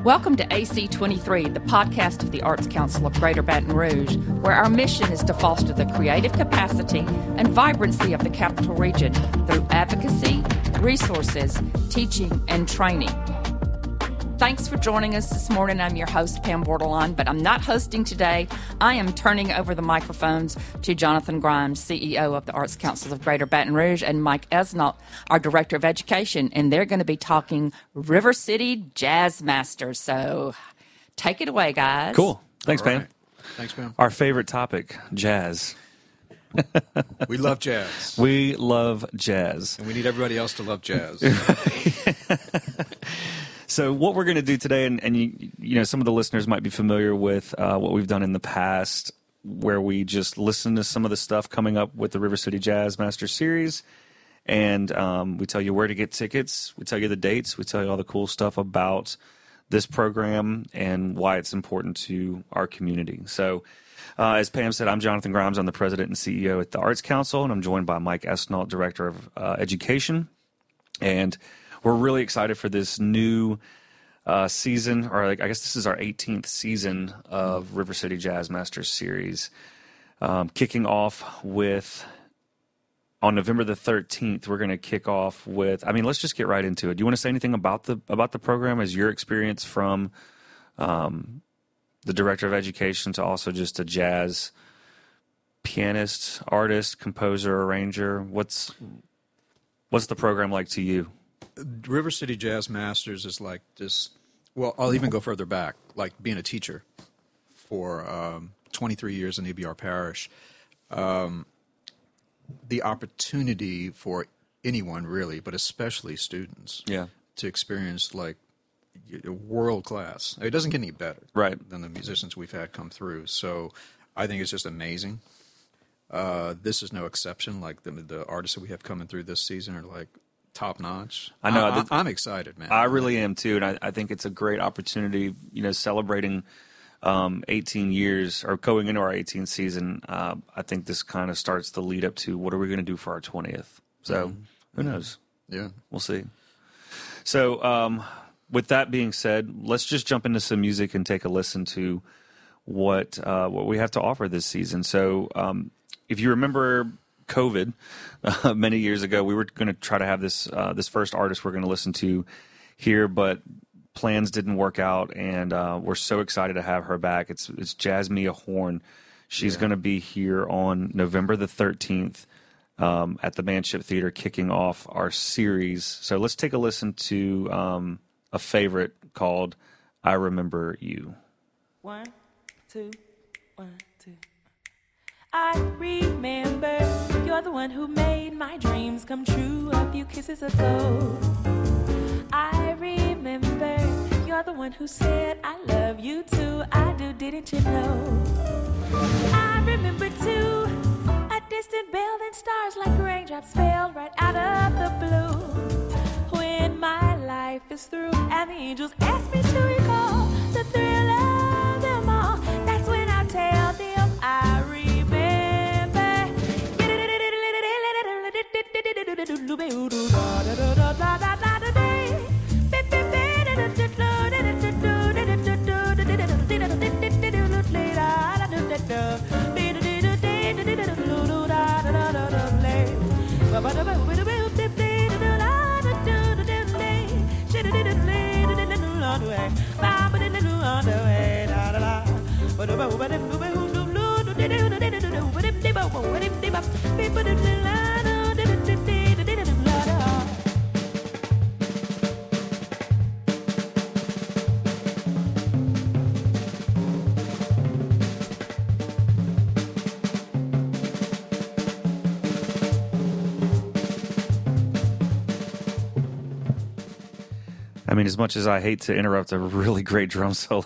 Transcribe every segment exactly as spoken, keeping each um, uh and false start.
Welcome to A C twenty-three, the podcast of the Arts Council of Greater Baton Rouge, where our mission is to foster the creative capacity and vibrancy of the Capital Region through advocacy, resources, teaching, and training. Thanks for joining us this morning. I'm your host, Pam Bordelon, but I'm not hosting today. I am turning over the microphones to Jonathan Grimes, C E O of the Arts Council of Greater Baton Rouge, and Mike Esnault, our Director of Education, and they're going to be talking River City Jazz Masters. So take it away, guys. Cool. Thanks, All Pam. right. Thanks, Pam. Our favorite topic, jazz. We love jazz. We love jazz. And we need everybody else to love jazz. So what we're going to do today, and, and you, you know, some of the listeners might be familiar with uh, what we've done in the past, where we just listen to some of the stuff coming up with the River City Jazz Master Series, and um, we tell you where to get tickets, we tell you the dates, we tell you all the cool stuff about this program and why it's important to our community. So uh, as Pam said, I'm Jonathan Grimes. I'm the president and C E O at the Arts Council, and I'm joined by Mike Esnault, Director of uh, Education. And we're really excited for this new uh, season, or like, I guess this is our eighteenth season of River City Jazz Masters Series, um, kicking off with, on November the thirteenth, we're going to kick off with, I mean, let's just get right into it. Do you want to say anything about the about the program as your experience from um, the Director of Education to also just a jazz pianist, artist, composer, arranger? What's, what's the program like to you? River City Jazz Masters is like this, well, I'll even go further back, like being a teacher for um, twenty-three years in E B R Parish. Um, the opportunity for anyone really, but especially students, Yeah. to experience like world class. It doesn't get any better Right. than the musicians we've had come through. So I think it's just amazing. Uh, this is no exception. Like the, the artists that we have coming through this season are like top notch. I know. I, I, I'm excited, man. I really am too, and I, I think it's a great opportunity. You know, celebrating um, eighteen years or going into our eighteenth season. Uh, I think this kind of starts the lead up to what are we going to do for our twentieth. So mm-hmm. who knows? Yeah, we'll see. So um, with that being said, let's just jump into some music and take a listen to what uh, what we have to offer this season. So um, if you remember COVID uh, many years ago, we were going to try to have this uh, this first artist we're going to listen to here, but plans didn't work out, and uh, we're so excited to have her back. It's it's Jasmia Horn. She's yeah. going to be here on November the thirteenth um, at the Manship Theater, kicking off our series. So let's take a listen to um, a favorite called "I Remember You." One, two, one, two. I remember you're the one who made my dreams come true a few kisses ago. I remember you're the one who said I love you too. I do, didn't you know? I remember too a distant bell and stars like raindrops fell right out of the blue. When my life is through and the angels ask me to recall the thrill of them all, that's when I tell them I remember. I mean, as much as I hate to interrupt a really great drum solo,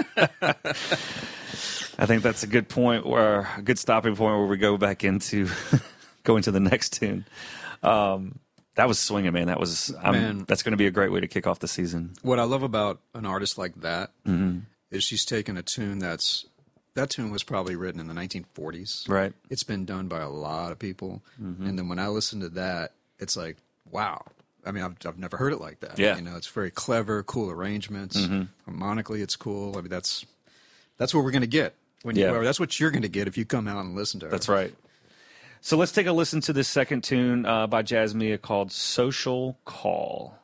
I think that's a good point, where a good stopping point where we go back into going to the next tune. Um, that was swinging, man. That was um, man, that's going to be a great way to kick off the season. What I love about an artist like that mm-hmm. is she's taken a tune that's that tune was probably written in the nineteen forties. Right. It's been done by a lot of people, mm-hmm. and then when I listen to that, it's like, wow. I mean, I've, I've never heard it like that. Yeah. You know, it's very clever, cool arrangements. Mm-hmm. Harmonically, it's cool. I mean, that's that's what we're going to get. When you, Yeah. well, that's what you're going to get if you come out and listen to her. That's right. So let's take a listen to this second tune uh, by Jazzmeia called Social Call.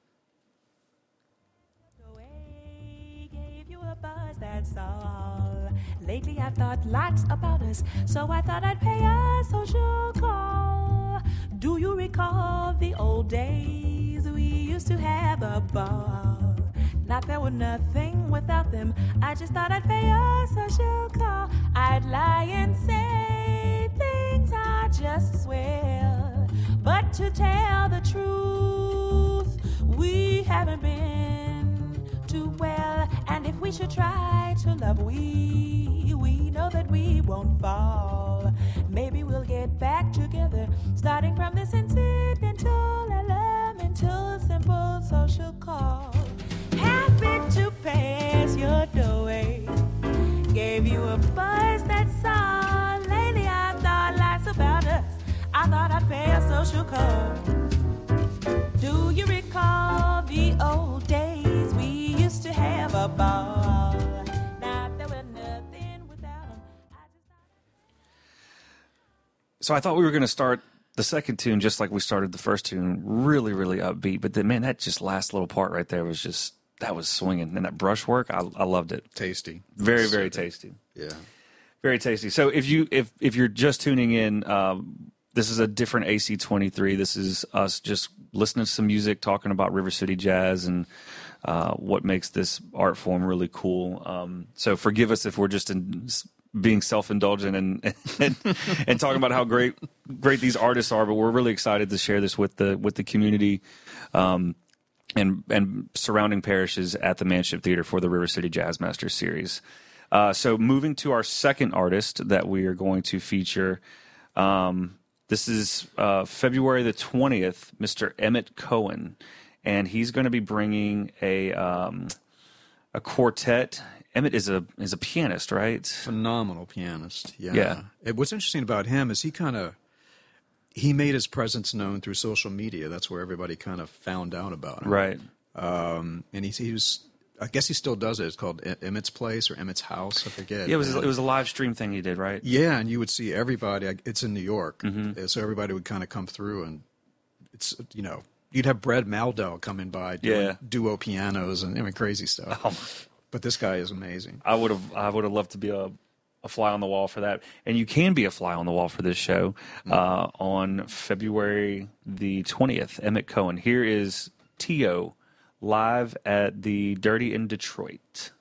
Gave you a buzz, that's all. Lately I've thought lots about us, so I thought I'd pay a social call. Do you recall the old days we used to have a ball? Not there were nothing without them. I just thought I'd pay a social call. I'd lie and say things I just swear, but to tell the truth, we haven't been too well. And if we should try to love, we we know that we won't fall. Maybe we'll get back together, starting from this incidental, elemental, simple social call. Happy to pass your doorway. Gave you a buzz, that's all. Lately I thought lots about us. I thought I'd pay a social call. Do you recall the old days we used to have a ball? Not there were nothing without them. I just thought... So I thought we were going to start the second tune just like we started the first tune, really, really upbeat. But then, man, that just last little part right there was just, that was swinging. And that brushwork, I, I loved it. Tasty. Very, very tasty. Yeah. Very tasty. So if you if if you're just tuning in, um, this is a different A C twenty-three. This is us just listening to some music, talking about River City Jazz and uh, what makes this art form really cool. Um, so forgive us if we're just in, being self-indulgent and and, and talking about how great great these artists are. But we're really excited to share this with the with the community um, and and surrounding parishes at the Manship Theater for the River City Jazz Masters series. Uh, so moving to our second artist that we are going to feature, um, this is uh, February the twentieth, Mister Emmett Cohen, and he's going to be bringing a um, a quartet. Emmett is a is a pianist, right? Phenomenal pianist. Yeah. Yeah. It, what's interesting about him is he kind of he made his presence known through social media. That's where everybody kind of found out about him. Right. Um, and he, he was. I guess he still does it. It's called Emmett's Place or Emmett's House. I forget. Yeah, it was it was a live stream thing he did, right? Yeah, and you would see everybody. It's in New York, Mm-hmm. so everybody would kind of come through, and it's you know you'd have Brad Maldell coming by doing Yeah. duo pianos and I mean, crazy stuff. Oh my. But this guy is amazing. I would have I would have loved to be a, a fly on the wall for that. And you can be a fly on the wall for this show uh, on February the twentieth. Emmett Cohen. Here is T O live at the Dirty in Detroit.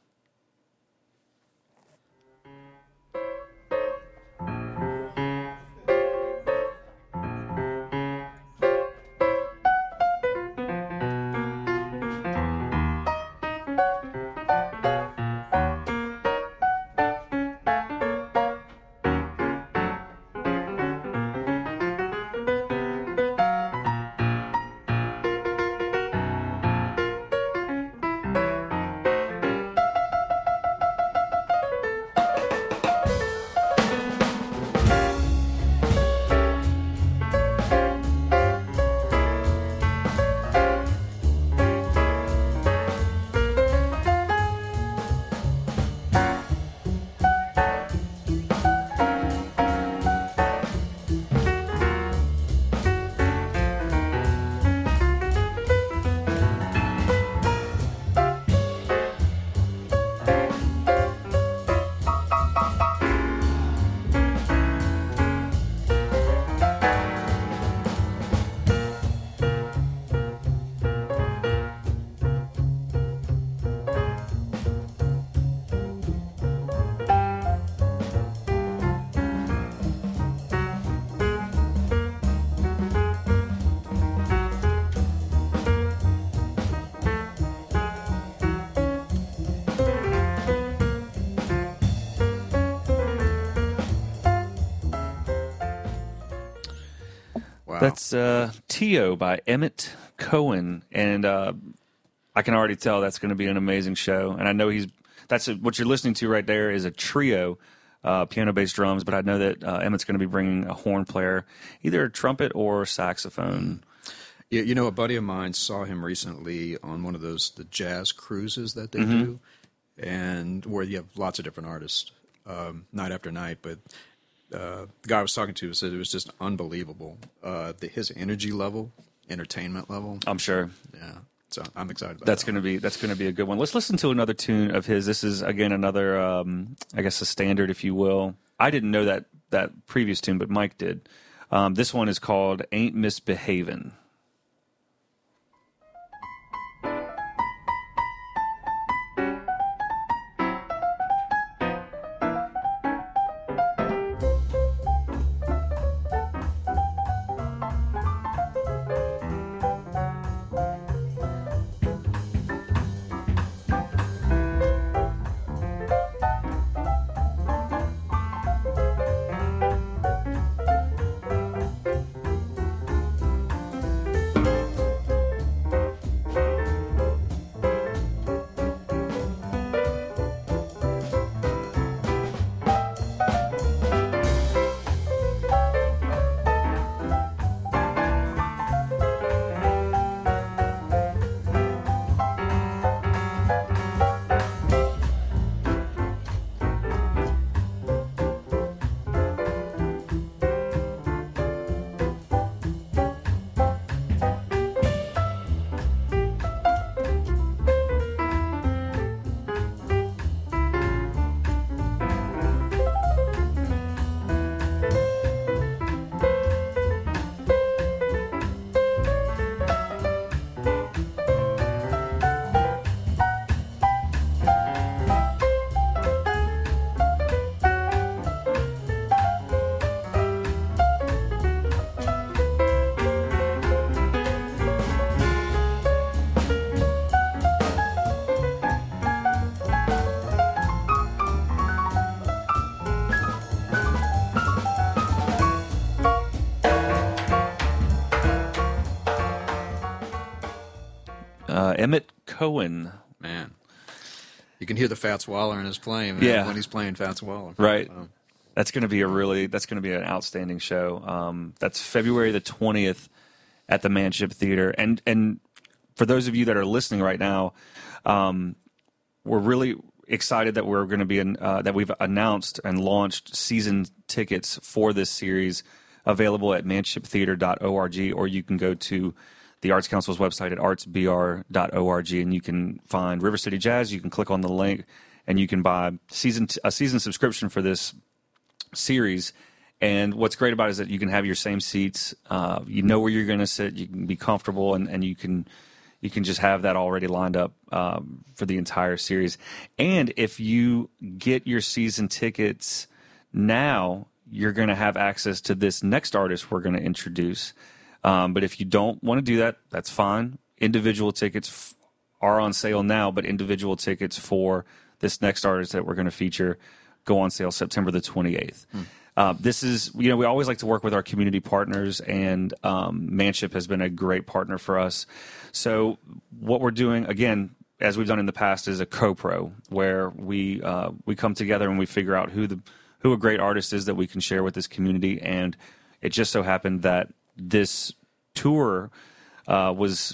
That's uh, T O by Emmett Cohen, and uh, I can already tell that's going to be an amazing show. And I know he's that's a, what you're listening to right there is a trio, uh, piano, bass, drums. But I know that uh, Emmett's going to be bringing a horn player, either a trumpet or saxophone. Yeah, you know, a buddy of mine saw him recently on one of those the jazz cruises that they Mm-hmm. do, and where you have lots of different artists um, night after night. But uh, the guy I was talking to said it was just unbelievable. Uh, the, his energy level, entertainment level. I'm sure. Yeah, so I'm excited about That's that. going to be that's going to be a good one. Let's listen to another tune of his. This is again another, um, I guess, a standard, if you will. I didn't know that that previous tune, but Mike did. Um, this one is called "Ain't Misbehavin'." Uh, Emmett Cohen. Man, you can hear the Fats Waller in his playing man, Yeah. when he's playing Fats Waller. Right. Um, That's going to be a really that's going to be an outstanding show. Um, that's February the twentieth at the Manship Theater. And and for those of you that are listening right now, um, we're really excited that we're going to be in, uh, that we've announced and launched season tickets for this series available at manship theater dot org, or you can go to the Arts Council's website at arts b r dot org, and you can find River City Jazz. You can click on the link, and you can buy season t- a season subscription for this series. And what's great about it is that you can have your same seats. Uh, you know where you're going to sit. You can be comfortable, and, and you can you can just have that already lined up um, for the entire series. And if you get your season tickets now, you're going to have access to this next artist we're going to introduce. Um, but if you don't want to do that, that's fine. Individual tickets f- are on sale now, but individual tickets for this next artist that we're going to feature go on sale September the twenty-eighth. Hmm. Uh, this is, you know, we always like to work with our community partners, and um, Manship has been a great partner for us. So what we're doing, again, as we've done in the past, is a co-pro, where we uh, we come together and we figure out who the who a great artist is that we can share with this community. And it just so happened that this tour uh, was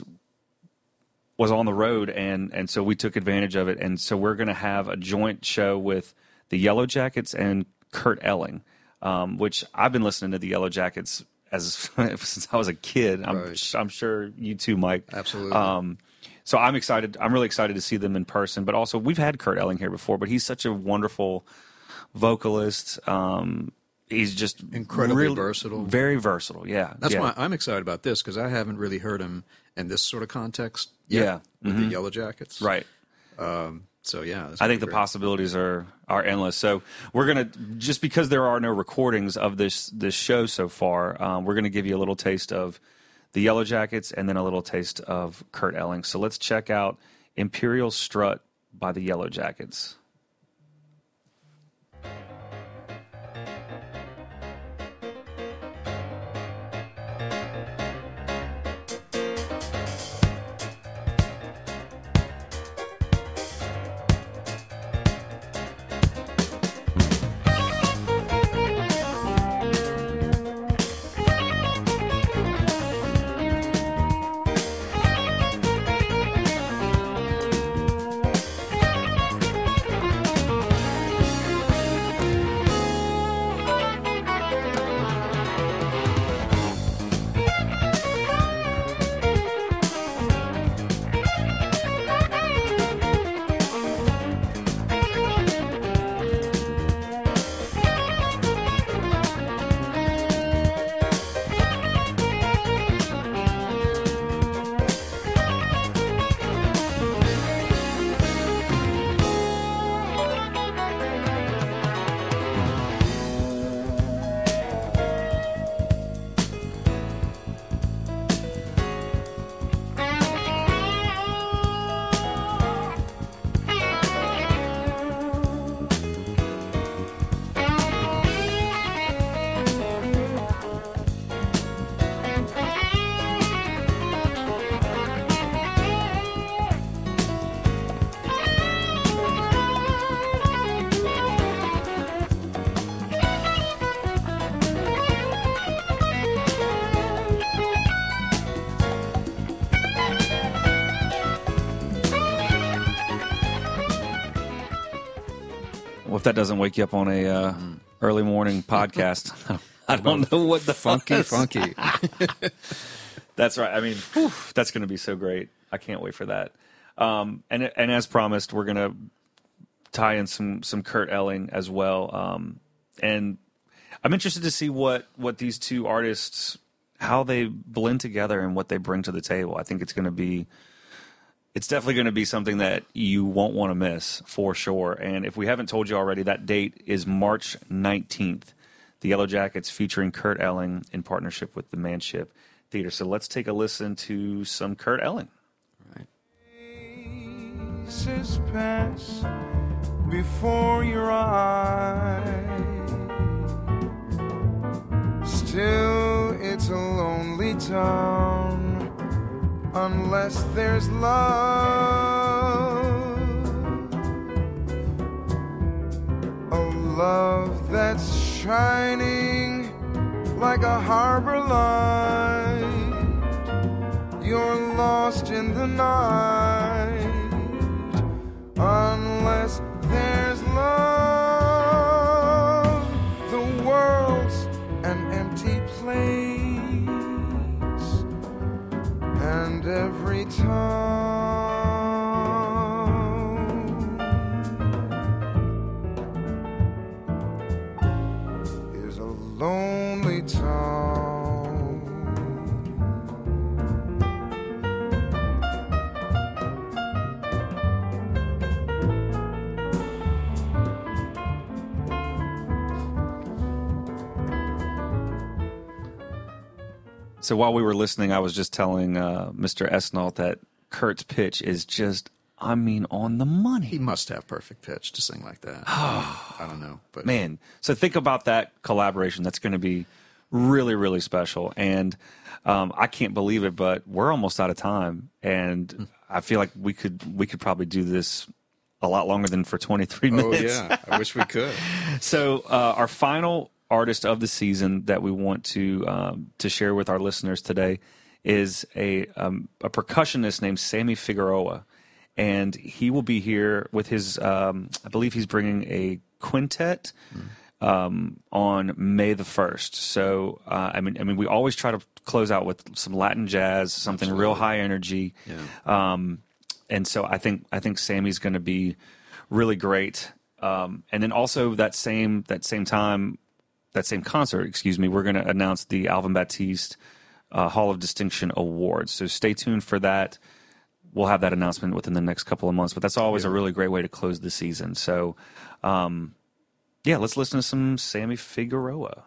was on the road, and and so we took advantage of it. And so we're going to have a joint show with the Yellow Jackets and Kurt Elling, um, which I've been listening to the Yellow Jackets as since I was a kid. I'm Right. I'm sure you too, Mike. Absolutely. Um, so I'm excited. I'm really excited to see them in person. But also, we've had Kurt Elling here before, but he's such a wonderful vocalist. Um, he's just Incredibly really versatile. Very versatile. Yeah, That's yeah. why I'm excited about this, because I haven't really heard him in this sort of context yet Yeah. with Mhm. the Yellow Jackets. Right. Um, so, yeah. that's I gonna think be the great. possibilities are are endless. So we're gonna, just because there are no recordings of this this show so far, um, we're gonna give you a little taste of the Yellow Jackets and then a little taste of Kurt Elling. So let's check out Imperial Strut by the Yellow Jackets. if that doesn't wake you up on a uh, mm. early morning podcast, I don't know what the funky, funky. That's right. I mean, whew, that's going to be so great. I can't wait for that. Um, and and as promised, we're going to tie in some some Kurt Elling as well. Um, and I'm interested to see what what these two artists, how they blend together and what they bring to the table. I think it's going to be, it's definitely going to be something that you won't want to miss for sure. And if we haven't told you already, that date is March nineteenth. The Yellow Jackets featuring Kurt Elling in partnership with the Manship Theater. So let's take a listen to some Kurt Elling. All right. Faces pass before your eyes. Still, it's a lonely town unless there's love. A love that's shining like a harbor light. You're lost in the night unless there's love. The world's an empty place, and every town is a lonely town. So while we were listening, I was just telling uh, Mister Esnault that Kurt's pitch is just, I mean, on the money. He must have perfect pitch to sing like that. I, don't, I don't know. But Man, so think about that collaboration. That's going to be really, really special. And um, I can't believe it, but we're almost out of time. And mm. I feel like we could we could probably do this a lot longer than for twenty-three minutes. Oh, yeah. I wish we could. So uh, our final artist of the season that we want to um, to share with our listeners today is a um, a percussionist named Sammy Figueroa, and he will be here with his um, I believe he's bringing a quintet mm. um, on May the first. So uh, I mean I mean we always try to close out with some Latin jazz, something Absolutely. real high energy, yeah. um, and so I think I think Sammy's going to be really great. Um, and then also that same that same time. That same concert, excuse me, we're going to announce the Alvin Baptiste uh, Hall of Distinction Awards. So stay tuned for that. We'll have that announcement within the next couple of months, but that's always yeah. a really great way to close the season. So, um, yeah, let's listen to some Sammy Figueroa.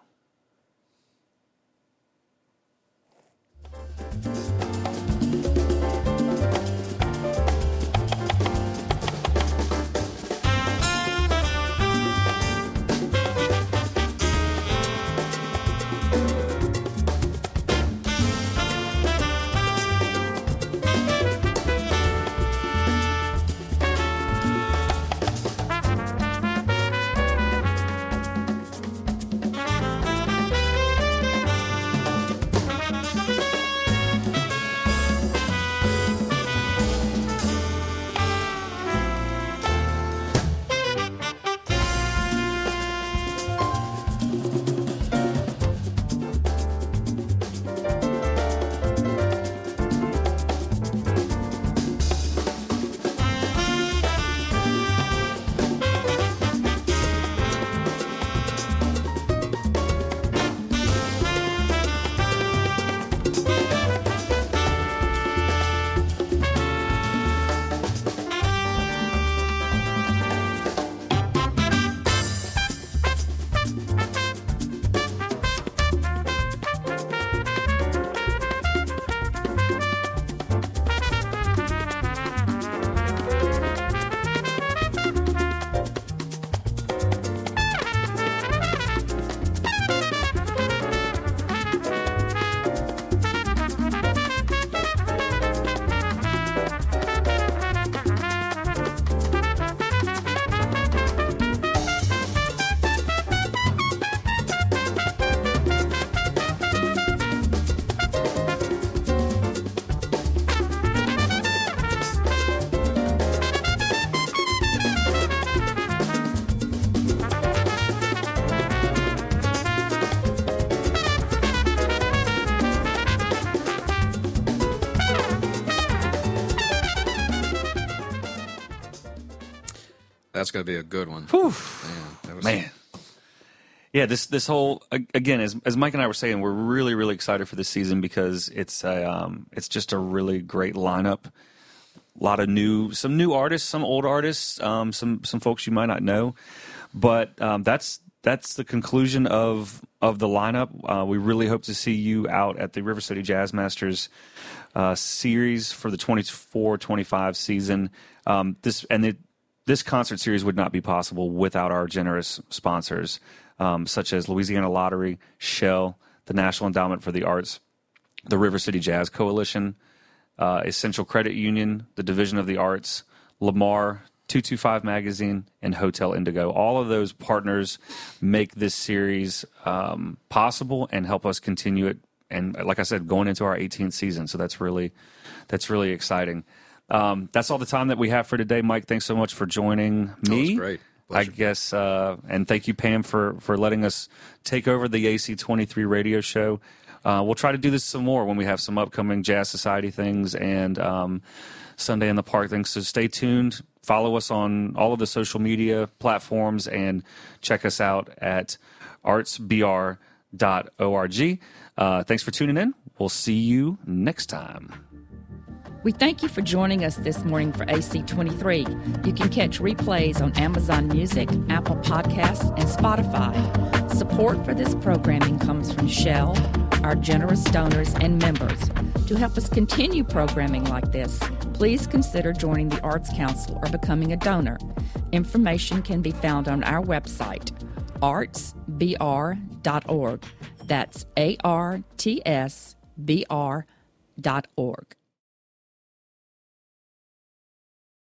That's going to be a good one. Whew. Man, that was Man. Yeah, this this whole again, as as Mike and I were saying, we're really really excited for this season because it's a um, it's just a really great lineup. A lot of new, some new artists, some old artists, um, some some folks you might not know, but um, that's that's the conclusion of of the lineup. Uh, we really hope to see you out at the River City Jazz Masters uh, series for the twenty-four twenty-five season. Um, this and it, this concert series would not be possible without our generous sponsors. Um, such as Louisiana Lottery, Shell, the National Endowment for the Arts, the River City Jazz Coalition, uh, Essential Credit Union, the Division of the Arts, Lamar, two twenty-five Magazine, and Hotel Indigo. All of those partners make this series um, possible and help us continue it. And like I said, going into our eighteenth season, so that's really that's really exciting. Um, that's all the time that we have for today. Mike, thanks so much for joining me. That was great. Pleasure. I guess, uh, and thank you, Pam, for, for letting us take over the A C twenty-three radio show. Uh, we'll try to do this some more when we have some upcoming Jazz Society things and um, Sunday in the Park things. So stay tuned. Follow us on all of the social media platforms and check us out at arts b r dot org. Uh, thanks for tuning in. We'll see you next time. We thank you for joining us this morning for A C twenty-three. You can catch replays on Amazon Music, Apple Podcasts, and Spotify. Support for this programming comes from Shell, our generous donors and members. To help us continue programming like this, please consider joining the Arts Council or becoming a donor. Information can be found on our website, arts b r dot org. That's A R T S B R dot org.